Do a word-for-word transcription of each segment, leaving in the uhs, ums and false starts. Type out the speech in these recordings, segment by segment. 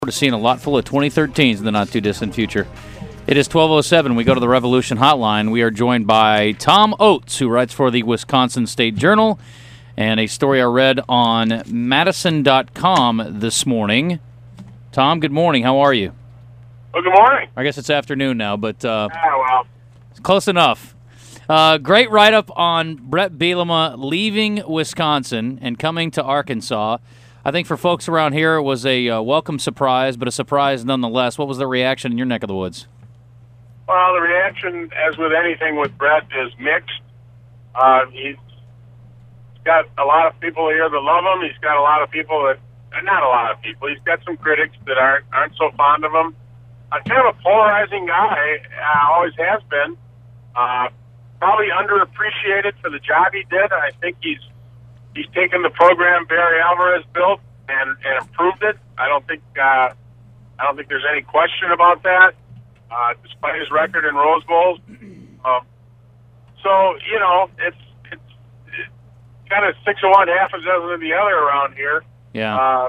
to seeing a lot full of twenty thirteens in the not-too-distant future. It is twelve oh seven. We go to the Revolution Hotline. We are joined by Tom Oates, who writes for the Wisconsin State Journal, and a story I read on Madison dot com this morning. Tom, good morning. How are you? Well, good morning. I guess it's afternoon now, but uh, ah, well. it's close enough. Uh, great write-up on Brett Bielema leaving Wisconsin and coming to Arkansas. I think for folks around here, it was a uh, welcome surprise, but a surprise nonetheless. What was the reaction in your neck of the woods? Well, the reaction, as with anything with Brett, is mixed. Uh, he's got a lot of people here that love him. He's got a lot of people that, not a lot of people, he's got some critics that aren't aren't so fond of him. Uh, kind of a polarizing guy, uh, always has been. Uh, probably underappreciated for the job he did. I think he's He's taken the program Barry Alvarez built and, and improved it. I don't think uh, I don't think there's any question about that, uh, despite his record in Rose Bowls. Um, so you know, it's it's, it's kind of six of one, half a dozen of the other around here. Yeah. Uh,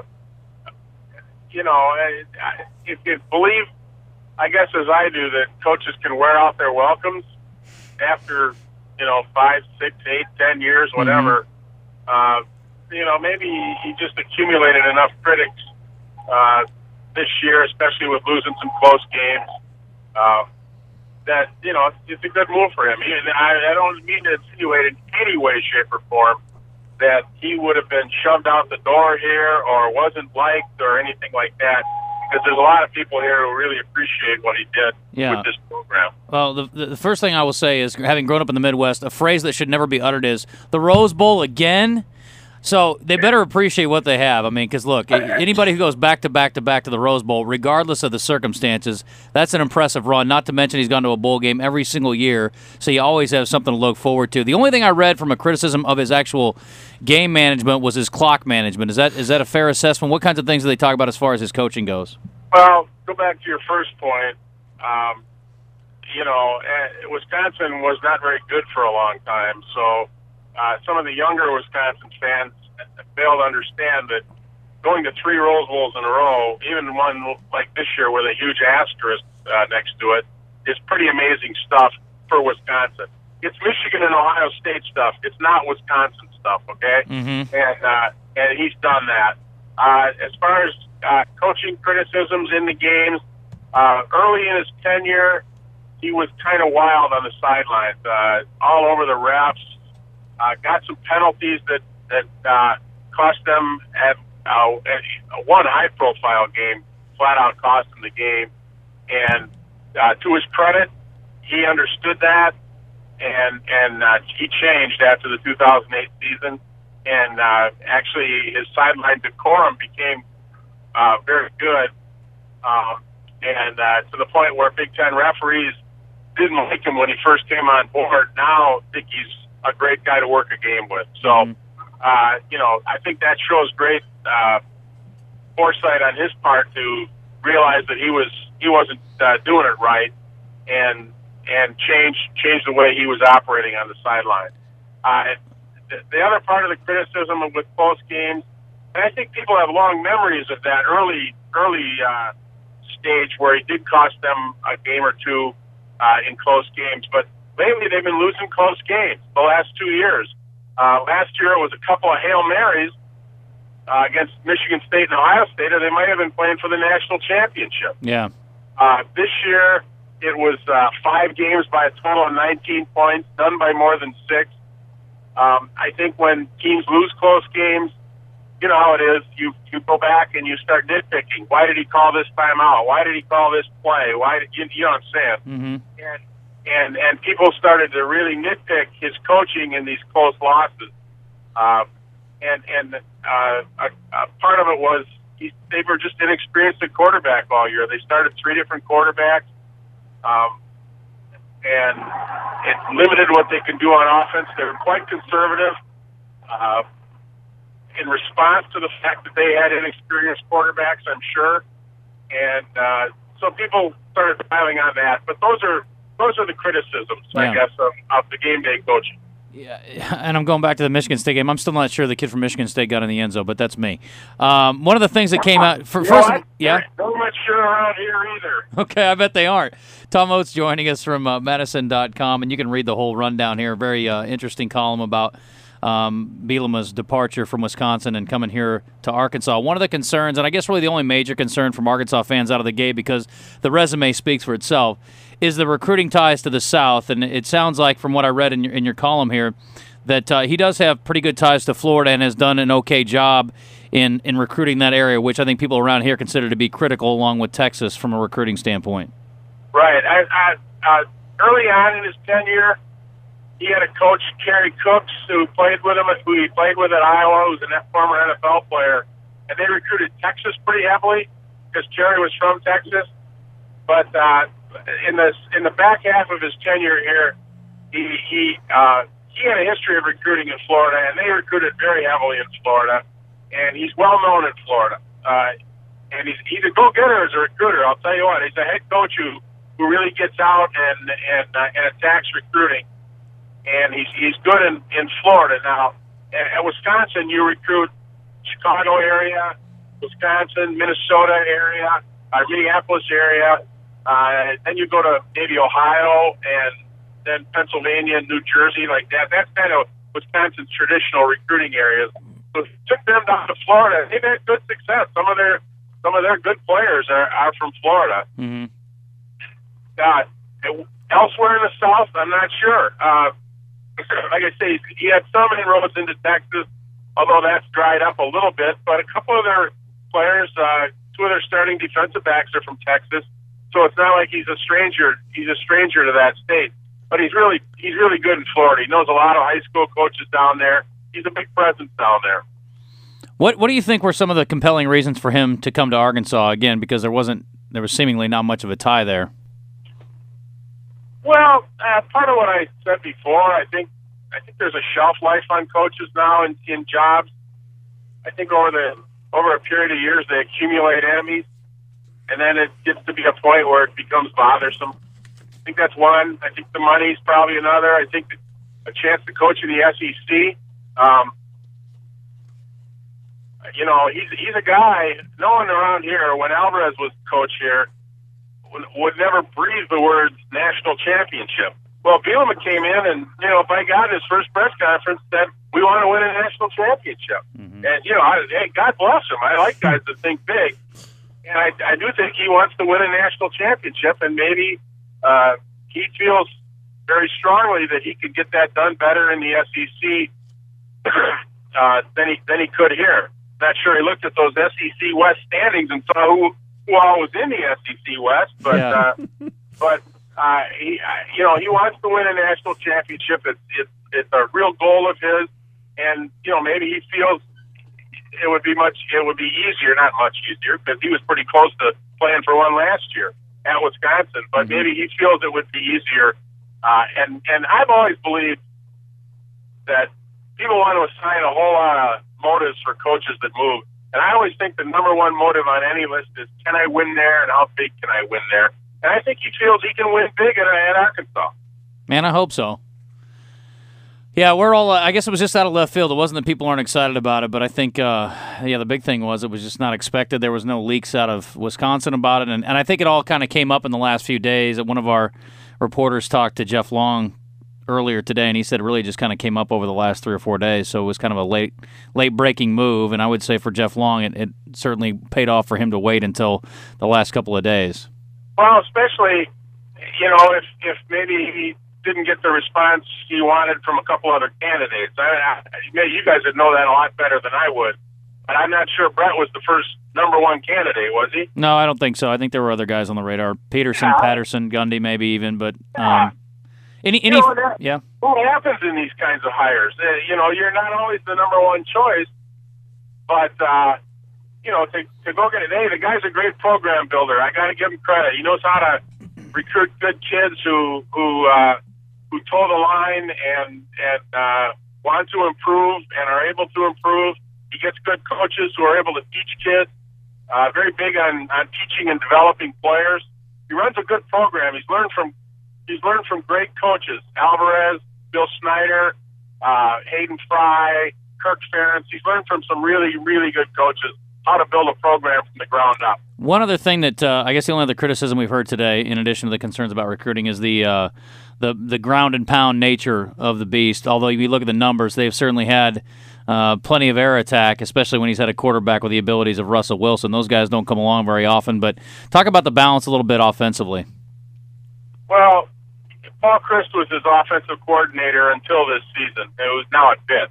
you know, if you believe, I guess as I do, that coaches can wear out their welcomes after you know five, six, eight, ten years, whatever. Mm-hmm. Uh, you know, maybe he just accumulated enough critics uh, this year, especially with losing some close games, uh, that, you know, it's a good move for him. He, I, I don't mean to insinuate in any way, shape, or form that he would have been shoved out the door here or wasn't liked or anything like that, because there's a lot of people here who really appreciate what he did yeah. with this program. Well, the, the first thing I will say is, having grown up in the Midwest, a phrase that should never be uttered is, the Rose Bowl again? So they better appreciate what they have. I mean, because, look, anybody who goes back to back to back to the Rose Bowl, regardless of the circumstances, that's an impressive run. Not to mention he's gone to a bowl game every single year, so you always have something to look forward to. The only thing I read from a criticism of his actual game management was his clock management. Is that is that a fair assessment? What kinds of things do they talk about as far as his coaching goes? Well, go back to your first point. Um, you know, Wisconsin was not very good for a long time, so uh, some of the younger Wisconsin fans fail to understand that going to three Rose Bowls in a row, even one like this year with a huge asterisk uh, next to it, is pretty amazing stuff for Wisconsin. It's Michigan and Ohio State stuff. It's not Wisconsin stuff, okay? Mm-hmm. And uh, and he's done that. Uh, as far as uh, coaching criticisms in the games, uh, early in his tenure, he was kind of wild on the sidelines, uh, all over the refs. Uh, got some penalties that that uh, cost them at, uh, at one high-profile game, flat out cost him the game. And uh, to his credit, he understood that, and and uh, he changed after the two thousand eight season. And uh, actually, his sideline decorum became uh, very good, um, and uh, to the point where Big Ten referees didn't like him when he first came on board. Now think he's a great guy to work a game with. So, mm-hmm. uh, you know, I think that shows great uh, foresight on his part to realize that he was he wasn't uh, doing it right, and and change change the way he was operating on the sideline. Uh, the, the other part of the criticism with close games, and I think people have long memories of that early early uh, stage where he did cost them a game or two uh, in close games, but lately they've been losing close games the last two years. Uh, last year it was a couple of Hail Marys uh, against Michigan State and Ohio State, or they might have been playing for the national championship. Yeah. Uh, this year it was uh, five games by a total of nineteen points, none by more than six. Um, I think when teams lose close games, you know how it is. You you go back and you start nitpicking. Why did he call this timeout? Why did he call this play? Why did you, you know what I'm saying? Mm-hmm. And And and people started to really nitpick his coaching in these close losses, uh, and and uh, a, a part of it was he, they were just inexperienced at quarterback all year. They started three different quarterbacks, um, and it limited what they could do on offense. They were quite conservative uh, in response to the fact that they had inexperienced quarterbacks, I'm sure, and uh, so people started piling on that. But those are Those are the criticisms, yeah. I guess, of, of the game day coaching. Yeah, and I'm going back to the Michigan State game. I'm still not sure the kid from Michigan State got in the end zone, but that's me. Um, one of the things that came out for you first, know, I, yeah. I'm not sure around here either. Okay, I bet they aren't. Tom Oates joining us from uh, Madison dot com, and you can read the whole rundown here. Very uh, interesting column about um, Bielema's departure from Wisconsin and coming here to Arkansas. One of the concerns, and I guess really the only major concern from Arkansas fans out of the gate, because the resume speaks for itself, is the recruiting ties to the South. And it sounds like, from what I read in your, in your column here, that uh, he does have pretty good ties to Florida and has done an okay job in, in recruiting that area, which I think people around here consider to be critical, along with Texas, from a recruiting standpoint. Right. I, I, uh, early on in his tenure, he had a coach, Kerry Cooks, who played with him, who he played with at Iowa, who's a former N F L player, and they recruited Texas pretty heavily because Kerry was from Texas. But uh, in the in the back half of his tenure here, he he uh, he had a history of recruiting in Florida, and they recruited very heavily in Florida. And he's well known in Florida. Uh, and he's he's a go-getter as a recruiter. I'll tell you what, he's a head coach who, who really gets out and and uh, and attacks recruiting. And he's he's good in, in Florida now. At, at Wisconsin, you recruit Chicago area, Wisconsin, Minnesota area, uh, Minneapolis area. Uh, then you go to maybe Ohio and then Pennsylvania, New Jersey, like that. That's kind of Wisconsin's traditional recruiting areas. So if you took them down to Florida, they've had good success. Some of their some of their good players are, are from Florida. Mm-hmm. Uh, elsewhere in the South, I'm not sure. Uh, like I say, he had some inroads into Texas, although that's dried up a little bit. But a couple of their players, uh, two of their starting defensive backs are from Texas, so it's not like he's a stranger. He's a stranger to that state. But he's really he's really good in Florida. He knows a lot of high school coaches down there. He's a big presence down there. What What do you think were some of the compelling reasons for him to come to Arkansas again? Because there wasn't there was seemingly not much of a tie there. Well, uh, part of what I said before, I think I think there's a shelf life on coaches now in, in jobs. I think over the over a period of years they accumulate enemies, and then it gets to be a point where it becomes bothersome. I think that's one. I think the money's probably another. I think a chance to coach in the S E C. Um, you know, he's he's a guy. No one around here, when Alvarez was coach here, would, would never breathe the words national championship. Well, Bielema came in and, you know, by God, his first press conference said, we want to win a national championship. Mm-hmm. And, you know, I, hey, God bless him. I like guys that think big. And I, I do think he wants to win a national championship, and maybe uh, he feels very strongly that he could get that done better in the S E C uh, than he than he could here. Not sure he looked at those S E C West standings and saw who, who all was in the S E C West, but yeah. uh, but uh, he uh, you know he wants to win a national championship. It's it's it's a real goal of his, and you know maybe he feels it would be much it would be easier, not much easier, because he was pretty close to playing for one last year at Wisconsin. But mm-hmm. maybe he feels it would be easier. Uh, and and I've always believed that people want to assign a whole lot of motives for coaches that move. And I always think the number one motive on any list is, can I win there, and how big can I win there? And I think he feels he can win big at, at Arkansas. Man, I hope so. Yeah, we're all, uh, I guess it was just out of left field. It wasn't that people aren't excited about it, but I think, uh, yeah, the big thing was it was just not expected. There was no leaks out of Wisconsin about it. And, and I think it all kind of came up in the last few days. One of our reporters talked to Jeff Long earlier today, and he said it really just kind of came up over the last three or four days. So it was kind of a late late breaking move, and I would say for Jeff Long, it, it certainly paid off for him to wait until the last couple of days. Well, especially, you know, if, if maybe he didn't get the response he wanted from a couple other candidates. I, I, you guys would know that a lot better than I would, but I'm not sure Brett was the first number one candidate, was he? No, I don't think so. I think there were other guys on the radar. Peterson, yeah. Patterson, Gundy maybe even, but yeah. um, any, any, you know, that, yeah. What happens in these kinds of hires? Uh, you know, you're not always the number one choice, but, uh, you know, to, to go get it, hey, the guy's a great program builder. I got to give him credit. He knows how to recruit good kids who, who, uh, who toe the line and, and, uh, want to improve and are able to improve. He gets good coaches who are able to teach kids. Uh, very big on, on teaching and developing players. He runs a good program. He's learned from he's learned from great coaches: Alvarez, Bill Snyder, uh, Hayden Fry, Kirk Ferentz. He's learned from some really, really good coaches how to build a program from the ground up. One other thing that uh, I guess the only other criticism we've heard today, in addition to the concerns about recruiting, is the uh, the the ground and pound nature of the beast. Although if you look at the numbers, they've certainly had uh, plenty of air attack, especially when he's had a quarterback with the abilities of Russell Wilson. Those guys don't come along very often. But talk about the balance a little bit offensively. Well, Paul Chryst was his offensive coordinator until this season. It was now at Pitt.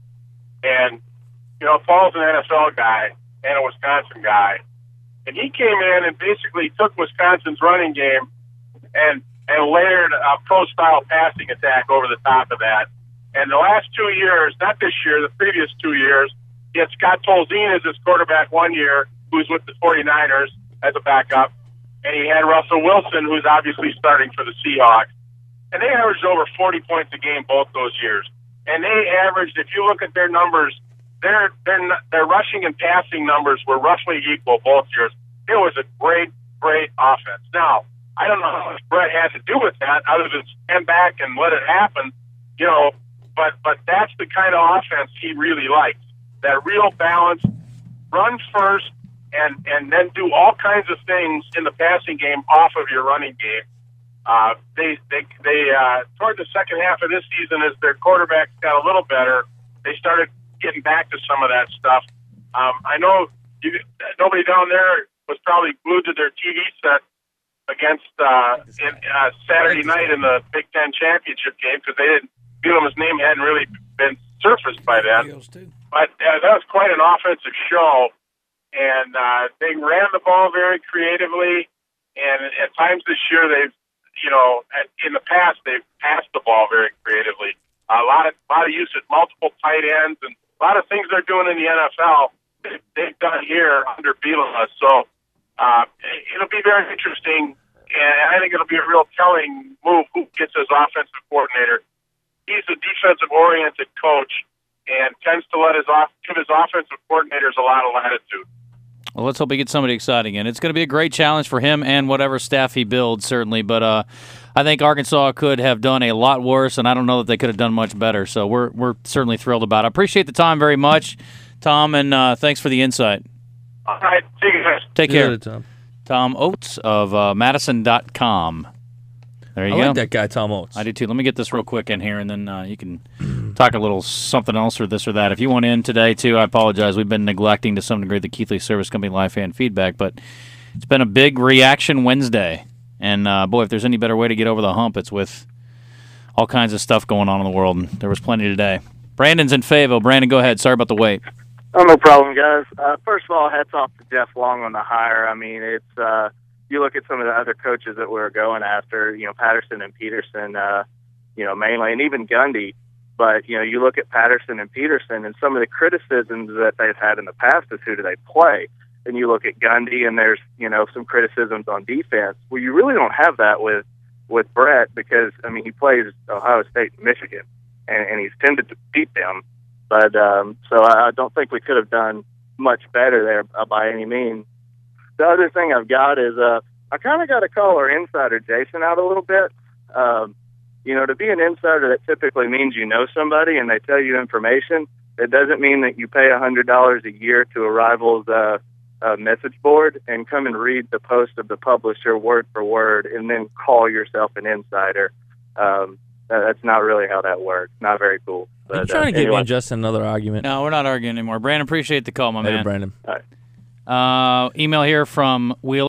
And, you know, Paul's an N F L guy and a Wisconsin guy. And he came in and basically took Wisconsin's running game and and layered a pro-style passing attack over the top of that. And the last two years, not this year, the previous two years, he had Scott Tolzien as his quarterback one year, who's with the 49ers as a backup. And he had Russell Wilson, who's obviously starting for the Seahawks. And they averaged over forty points a game both those years. And they averaged, if you look at their numbers, their their their rushing and passing numbers were roughly equal both years. It was a great, great offense. Now, I don't know how much Brett had to do with that, other than stand back and let it happen, you know. But but that's the kind of offense he really likes. That real balance, run first, and and then do all kinds of things in the passing game off of your running game. Uh, they they they uh, toward the second half of this season, as their quarterbacks got a little better, they started getting back to some of that stuff. Um, I know you, nobody down there was probably glued to their T V set against uh, in, uh, Saturday night in the Big Ten championship game, because they didn't. Bielema's name hadn't really been surfaced by then. But uh, that was quite an offensive show, and uh, they ran the ball very creatively. And at times this year, they've, you know, at, in the past they've passed the ball very creatively. A lot of a lot of use of multiple tight ends, and a lot of things they're doing in the N F L they've, they've done here under Bielema. So uh, it'll be very interesting, and I think it'll be a real telling move who gets as offensive coordinator. He's a defensive-oriented coach and tends to let his off give his offensive coordinators a lot of latitude. Well, let's hope he gets somebody exciting in. It's going to be a great challenge for him and whatever staff he builds, certainly. But uh, I think Arkansas could have done a lot worse, and I don't know that they could have done much better. So we're we're certainly thrilled about it. I appreciate the time very much, Tom, and uh, thanks for the insight. All right. See you guys. Take care. Good, Tom. Tom Oates of uh, Madison dot com. There you I go. like that guy, Tom Oates. I do too. Let me get this real quick in here, and then uh, you can talk a little something else or this or that. If you want in today, too, I apologize. We've been neglecting to some degree the Keithley Service Company live fan feedback, but it's been a big reaction Wednesday. And, uh, boy, if there's any better way to get over the hump, it's with all kinds of stuff going on in the world, and there was plenty today. Brandon's in Fayetteville. Brandon, go ahead. Sorry about the wait. Oh, no problem, guys. Uh, first of all, hats off to Jeff Long on the hire. I mean, it's uh, – you look at some of the other coaches that we're going after, you know, Patterson and Peterson, uh, you know, mainly, and even Gundy. But, you know, you look at Patterson and Peterson, and some of the criticisms that they've had in the past is who do they play? And you look at Gundy, and there's, you know, some criticisms on defense. Well, you really don't have that with, with Brett because, I mean, he plays Ohio State and Michigan, and, and he's tended to beat them. But um, so I don't think we could have done much better there uh, by any means. The other thing I've got is uh, I kind of got to call our insider Jason out a little bit. Um, you know, to be an insider, that typically means you know somebody and they tell you information. It doesn't mean that you pay one hundred dollars a year to a rival's uh, uh, message board and come and read the post of the publisher word for word and then call yourself an insider. Um, that's not really how that works. Not very cool. Are you But, trying uh, to get anyway. me and Justin another argument? No, we're not arguing anymore. Brandon, appreciate the call, my Later, man. Brandon. All right. Uh, email here from Wheeler.